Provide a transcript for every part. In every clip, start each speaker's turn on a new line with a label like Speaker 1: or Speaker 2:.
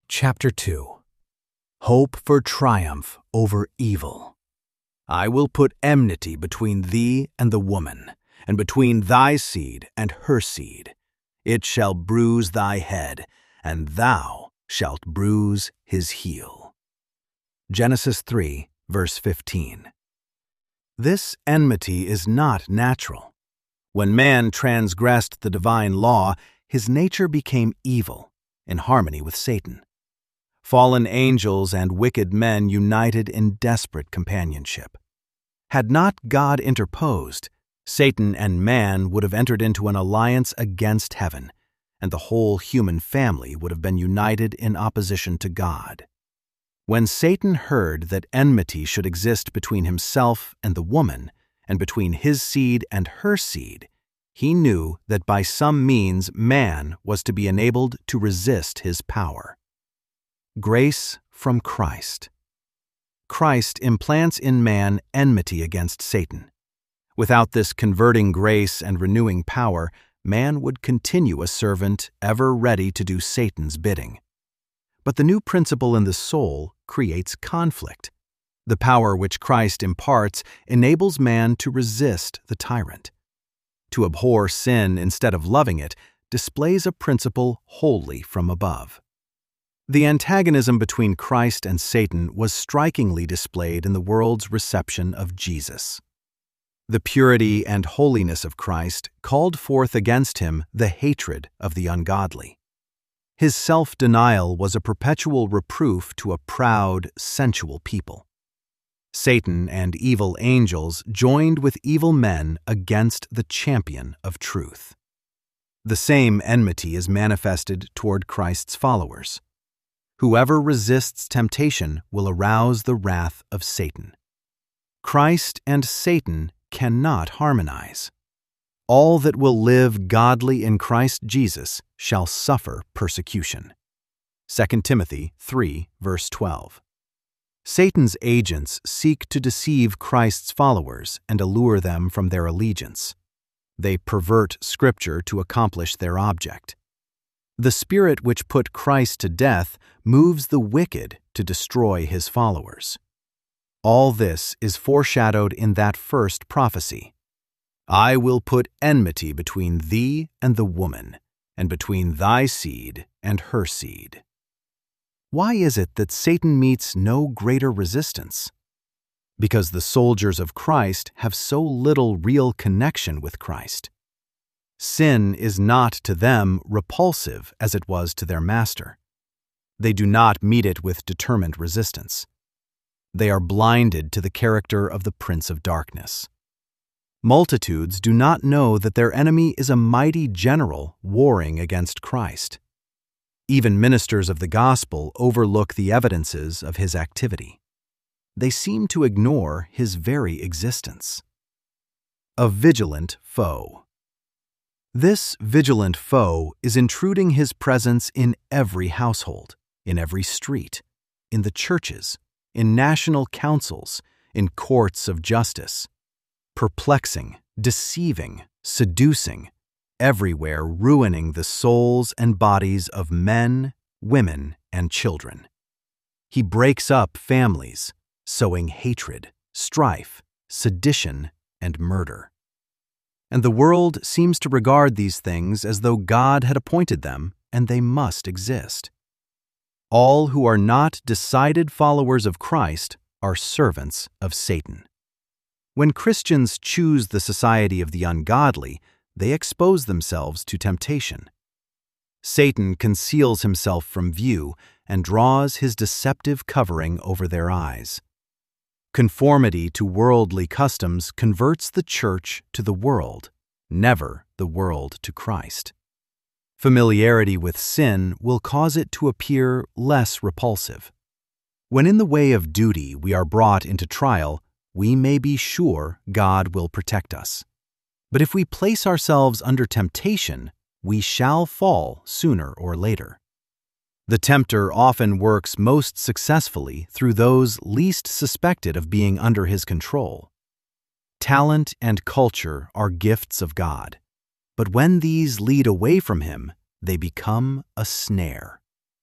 Speaker 1: Chapter 2. Hope for triumph over evil. I will put enmity between thee and the woman, and between thy seed and her seed. It shall bruise thy head, and thou shalt bruise his heel. Genesis 3, verse 15. This enmity is not natural. When man transgressed the divine law, his nature became evil, in harmony with Satan. Fallen angels and wicked men united in desperate companionship. Had not God interposed, Satan and man would have entered into an alliance against heaven, and the whole human family would have been united in opposition to God. When Satan heard that enmity should exist between himself and the woman, and between his seed and her seed, he knew that by some means man was to be enabled to resist his power. Grace from Christ. Christ implants in man enmity against Satan. Without this converting grace and renewing power, man would continue a servant ever ready to do Satan's bidding. But the new principle in the soul creates conflict. The power which Christ imparts enables man to resist the tyrant. To abhor sin instead of loving it displays a principle wholly from above. The antagonism between Christ and Satan was strikingly displayed in the world's reception of Jesus. The purity and holiness of Christ called forth against him the hatred of the ungodly. His self-denial was a perpetual reproof to a proud, sensual people. Satan and evil angels joined with evil men against the champion of truth. The same enmity is manifested toward Christ's followers. Whoever resists temptation will arouse the wrath of Satan. Christ and Satan cannot harmonize. All that will live godly in Christ Jesus shall suffer persecution. 2 Timothy 3, verse 12. Satan's agents seek to deceive Christ's followers and allure them from their allegiance. They pervert Scripture to accomplish their object. The spirit which put Christ to death moves the wicked to destroy his followers. All this is foreshadowed in that first prophecy. I will put enmity between thee and the woman, and between thy seed and her seed. Why is it that Satan meets no greater resistance? Because the soldiers of Christ have so little real connection with Christ. Sin is not to them repulsive as it was to their master. They do not meet it with determined resistance. They are blinded to the character of the Prince of Darkness. Multitudes do not know that their enemy is a mighty general warring against Christ. Even ministers of the gospel overlook the evidences of his activity. They seem to ignore his very existence. A vigilant foe. This vigilant foe is intruding his presence in every household, in every street, in the churches, in national councils, in courts of justice, perplexing, deceiving, seducing, everywhere ruining the souls and bodies of men, women, and children. He breaks up families, sowing hatred, strife, sedition, and murder. And the world seems to regard these things as though God had appointed them and they must exist. All who are not decided followers of Christ are servants of Satan. When Christians choose the society of the ungodly, they expose themselves to temptation. Satan conceals himself from view and draws his deceptive covering over their eyes. Conformity to worldly customs converts the church to the world, never the world to Christ. Familiarity with sin will cause it to appear less repulsive. When in the way of duty we are brought into trial, we may be sure God will protect us. But if we place ourselves under temptation, we shall fall sooner or later. The tempter often works most successfully through those least suspected of being under his control. Talent and culture are gifts of God, but when these lead away from him, they become a snare.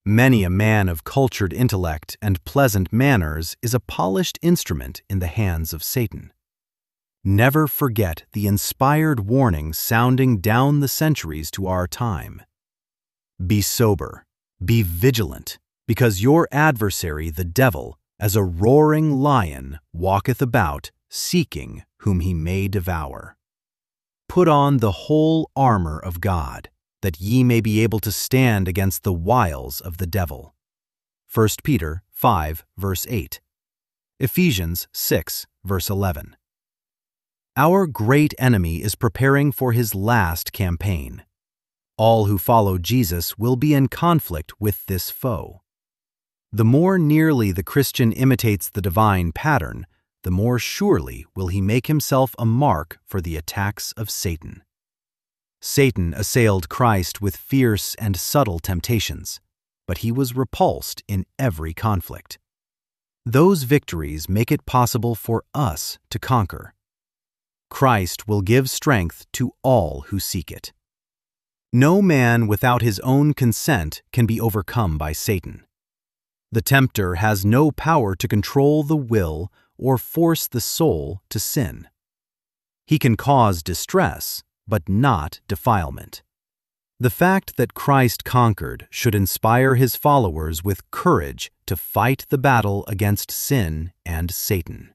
Speaker 1: Many a man of cultured intellect and pleasant manners is a polished instrument in the hands of Satan. Never forget the inspired warning sounding down the centuries to our time. Be sober, be vigilant, because your adversary, the devil, as a roaring lion, walketh about, seeking whom he may devour. Put on the whole armor of God, that ye may be able to stand against the wiles of the devil. 1 Peter 5, verse 8. Ephesians 6, verse 11. Our great enemy is preparing for his last campaign. All who follow Jesus will be in conflict with this foe. The more nearly the Christian imitates the divine pattern, the more surely will he make himself a mark for the attacks of Satan. Satan assailed Christ with fierce and subtle temptations, but he was repulsed in every conflict. Those victories make it possible for us to conquer. Christ will give strength to all who seek it. No man without his own consent can be overcome by Satan. The tempter has no power to control the will or force the soul to sin. He can cause distress, but not defilement. The fact that Christ conquered should inspire his followers with courage to fight the battle against sin and Satan.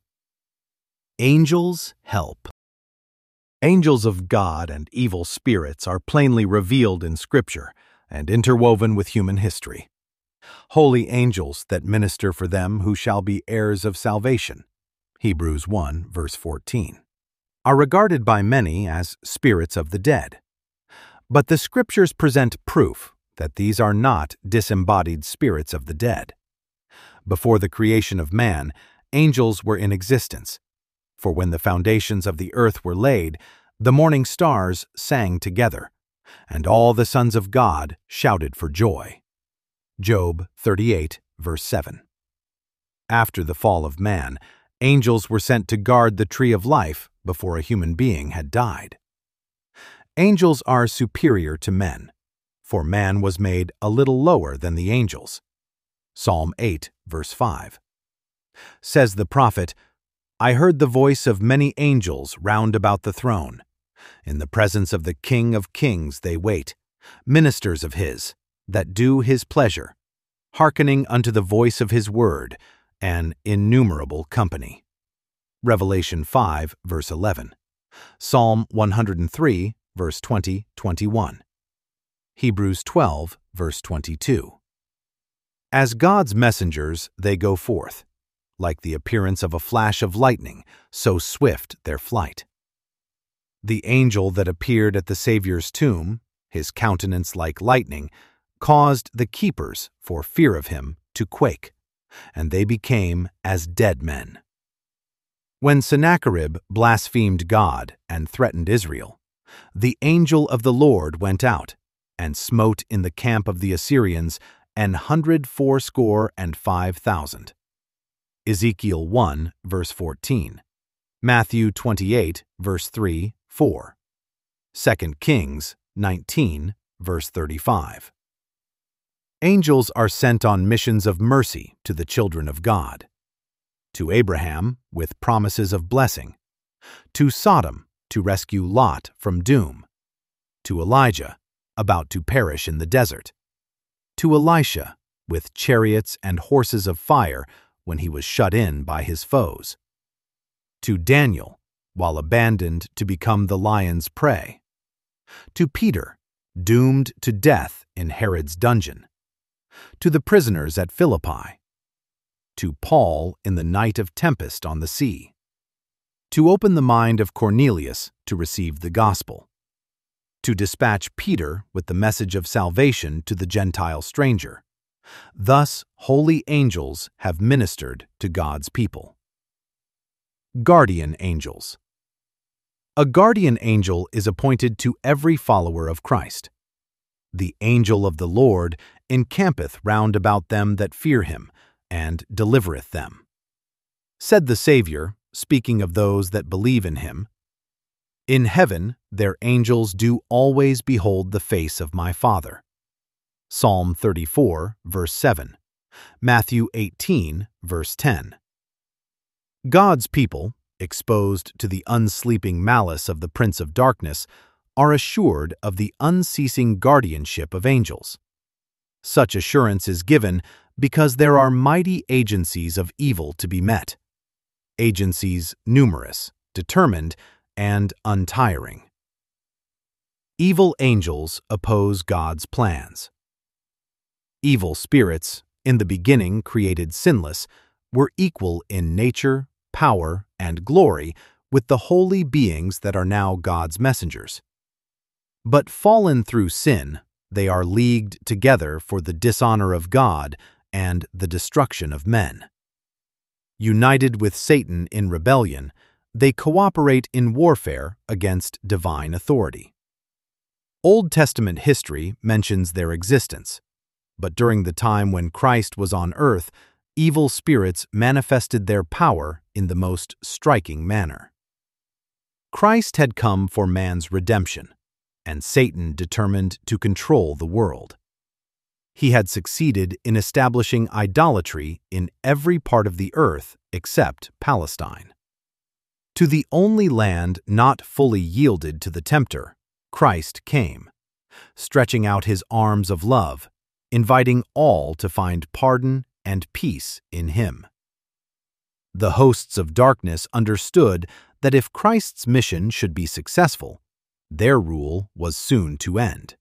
Speaker 1: Angels help. Angels of God and evil spirits are plainly revealed in Scripture and interwoven with human history. Holy angels that minister for them who shall be heirs of salvation, Hebrews 1, verse 14, are regarded by many as spirits of the dead. But the Scriptures present proof that these are not disembodied spirits of the dead. Before the creation of man, angels were in existence, for when the foundations of the earth were laid, the morning stars sang together, and all the sons of God shouted for joy. Job 38, verse 7. After the fall of man, angels were sent to guard the tree of life before a human being had died. Angels are superior to men, for man was made a little lower than the angels. Psalm 8, verse 5. Says the prophet, I heard the voice of many angels round about the throne. In the presence of the King of kings they wait, ministers of his, that do his pleasure, hearkening unto the voice of his word, an innumerable company. Revelation 5, verse 11. Psalm 103, verse 20-21. Hebrews 12, verse 22. As God's messengers, they go forth. Like the appearance of a flash of lightning, so swift their flight. The angel that appeared at the Savior's tomb, his countenance like lightning, caused the keepers, for fear of him, to quake, and they became as dead men. When Sennacherib blasphemed God and threatened Israel, the angel of the Lord went out, and smote in the camp of the Assyrians 185,000. Ezekiel 1, verse 14. Matthew 28, verse 3, 4. 2 Kings 19, verse 35. Angels are sent on missions of mercy to the children of God. To Abraham, with promises of blessing. To Sodom, to rescue Lot from doom. To Elijah, about to perish in the desert. To Elisha, with chariots and horses of fire, when he was shut in by his foes. To Daniel, while abandoned to become the lion's prey. To Peter, doomed to death in Herod's dungeon. To the prisoners at Philippi. To Paul in the night of tempest on the sea. To open the mind of Cornelius to receive the gospel. To dispatch Peter with the message of salvation to the Gentile stranger. Thus, holy angels have ministered to God's people. Guardian angels. A guardian angel is appointed to every follower of Christ. The angel of the Lord encampeth round about them that fear him, and delivereth them. Said the Savior, speaking of those that believe in him, In heaven their angels do always behold the face of my Father. Psalm 34, verse 7, Matthew 18, verse 10. God's people, exposed to the unsleeping malice of the Prince of Darkness, are assured of the unceasing guardianship of angels. Such assurance is given because there are mighty agencies of evil to be met, agencies numerous, determined, and untiring. Evil angels oppose God's plans. Evil spirits, in the beginning created sinless, were equal in nature, power, and glory with the holy beings that are now God's messengers. But fallen through sin, they are leagued together for the dishonor of God and the destruction of men. United with Satan in rebellion, they cooperate in warfare against divine authority. Old Testament history mentions their existence, but during the time when Christ was on earth, evil spirits manifested their power in the most striking manner. Christ had come for man's redemption, and Satan determined to control the world. He had succeeded in establishing idolatry in every part of the earth except Palestine. To the only land not fully yielded to the tempter, Christ came, stretching out his arms of love, inviting all to find pardon and peace in him. The hosts of darkness understood that if Christ's mission should be successful, their rule was soon to end.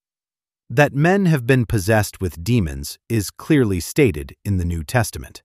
Speaker 1: That men have been possessed with demons is clearly stated in the New Testament.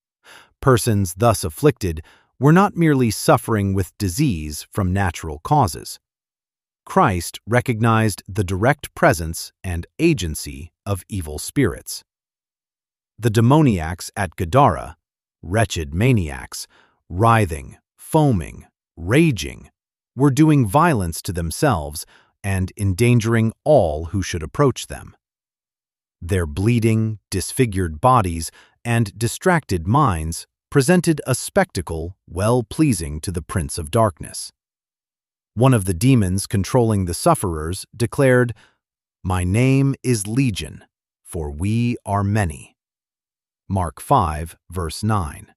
Speaker 1: Persons thus afflicted were not merely suffering with disease from natural causes. Christ recognized the direct presence and agency of evil spirits. The demoniacs at Gadara, wretched maniacs, writhing, foaming, raging, were doing violence to themselves and endangering all who should approach them. Their bleeding, disfigured bodies and distracted minds presented a spectacle well-pleasing to the Prince of Darkness. One of the demons controlling the sufferers declared, "My name is Legion, for we are many." Mark 5, verse 9.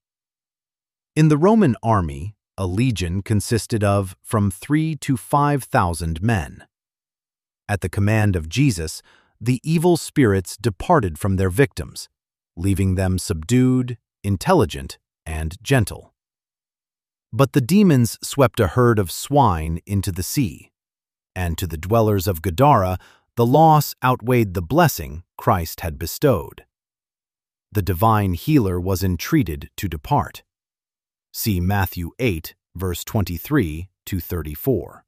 Speaker 1: In the Roman army, a legion consisted of from 3,000 to 5,000 men. At the command of Jesus, the evil spirits departed from their victims, leaving them subdued, intelligent, and gentle. But the demons swept a herd of swine into the sea, and to the dwellers of Gadara, the loss outweighed the blessing Christ had bestowed. The divine healer was entreated to depart. See Matthew 8, verse 23 to 34.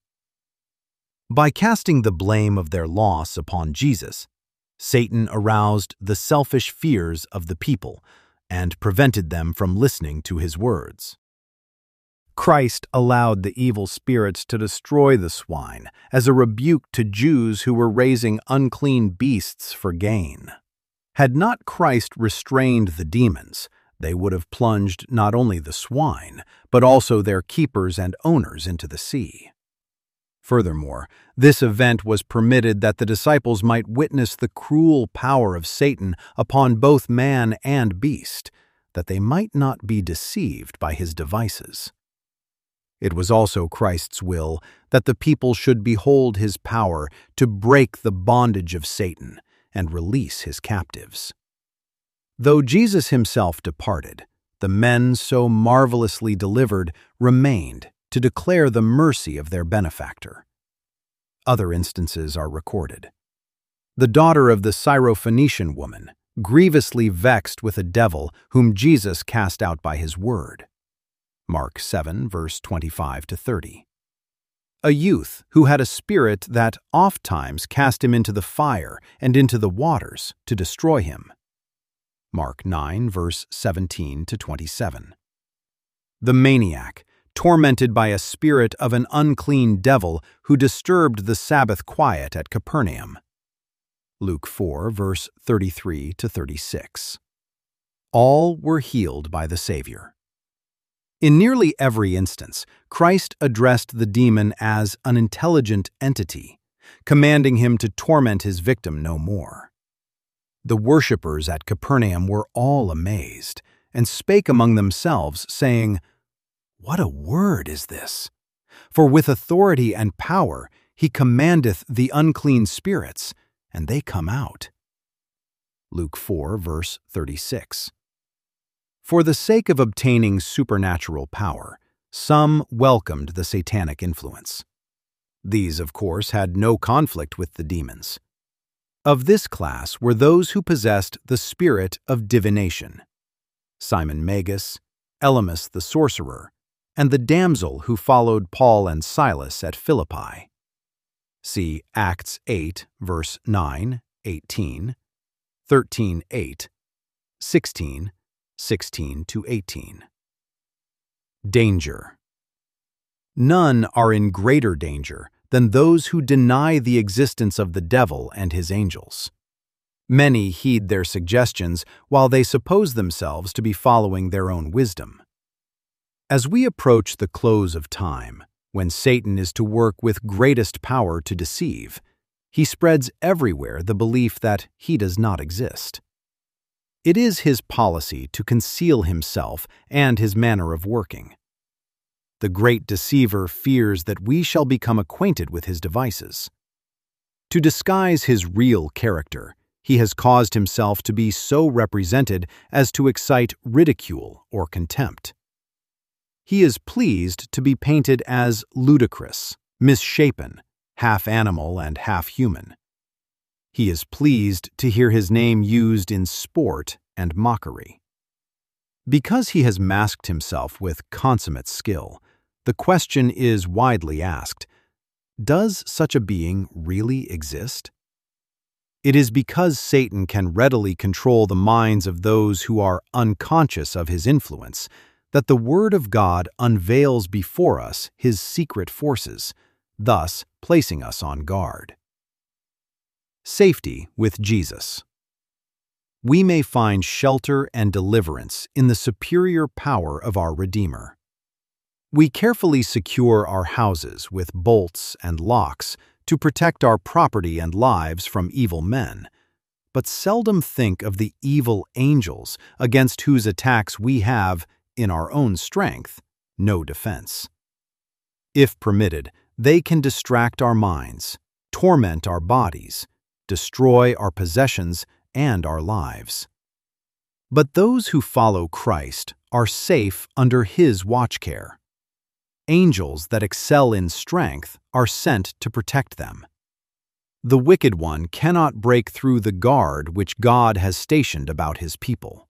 Speaker 1: By casting the blame of their loss upon Jesus, Satan aroused the selfish fears of the people and prevented them from listening to his words. Christ allowed the evil spirits to destroy the swine as a rebuke to Jews who were raising unclean beasts for gain. Had not Christ restrained the demons, they would have plunged not only the swine, but also their keepers and owners into the sea. Furthermore, this event was permitted that the disciples might witness the cruel power of Satan upon both man and beast, that they might not be deceived by his devices. It was also Christ's will that the people should behold his power to break the bondage of Satan and release his captives. Though Jesus himself departed, the men so marvelously delivered remained to declare the mercy of their benefactor. Other instances are recorded. The daughter of the Syrophoenician woman, grievously vexed with a devil whom Jesus cast out by his word. Mark 7, verse 25 to 30. A youth who had a spirit that ofttimes cast him into the fire and into the waters to destroy him. Mark 9, verse 17 to 27. The maniac, tormented by a spirit of an unclean devil who disturbed the Sabbath quiet at Capernaum. Luke 4, verse 33 to 36. All were healed by the Savior. In nearly every instance, Christ addressed the demon as an intelligent entity, commanding him to torment his victim no more. The worshippers at Capernaum were all amazed, and spake among themselves, saying, "What a word is this! For with authority and power he commandeth the unclean spirits, and they come out." Luke 4, verse 36. For the sake of obtaining supernatural power, some welcomed the satanic influence. These, of course, had no conflict with the demons. Of this class were those who possessed the spirit of divination: Simon Magus, Elymas the sorcerer, and the damsel who followed Paul and Silas at Philippi. See Acts 8, verse 9, 18, 13, 8, 16, 16-18. Danger. None are in greater danger than those who deny the existence of the devil and his angels. Many heed their suggestions while they suppose themselves to be following their own wisdom. As we approach the close of time, when Satan is to work with greatest power to deceive, he spreads everywhere the belief that he does not exist. It is his policy to conceal himself and his manner of working. The great deceiver fears that we shall become acquainted with his devices. To disguise his real character, he has caused himself to be so represented as to excite ridicule or contempt. He is pleased to be painted as ludicrous, misshapen, half animal and half human. He is pleased to hear his name used in sport and mockery. Because he has masked himself with consummate skill, the question is widely asked: does such a being really exist? It is because Satan can readily control the minds of those who are unconscious of his influence that the Word of God unveils before us his secret forces, thus placing us on guard. Safety with Jesus. We may find shelter and deliverance in the superior power of our Redeemer. We carefully secure our houses with bolts and locks to protect our property and lives from evil men, but seldom think of the evil angels against whose attacks we have, in our own strength, no defense. If permitted, they can distract our minds, torment our bodies, destroy our possessions and our lives. But those who follow Christ are safe under his watchcare. Angels that excel in strength are sent to protect them. The wicked one cannot break through the guard which God has stationed about his people.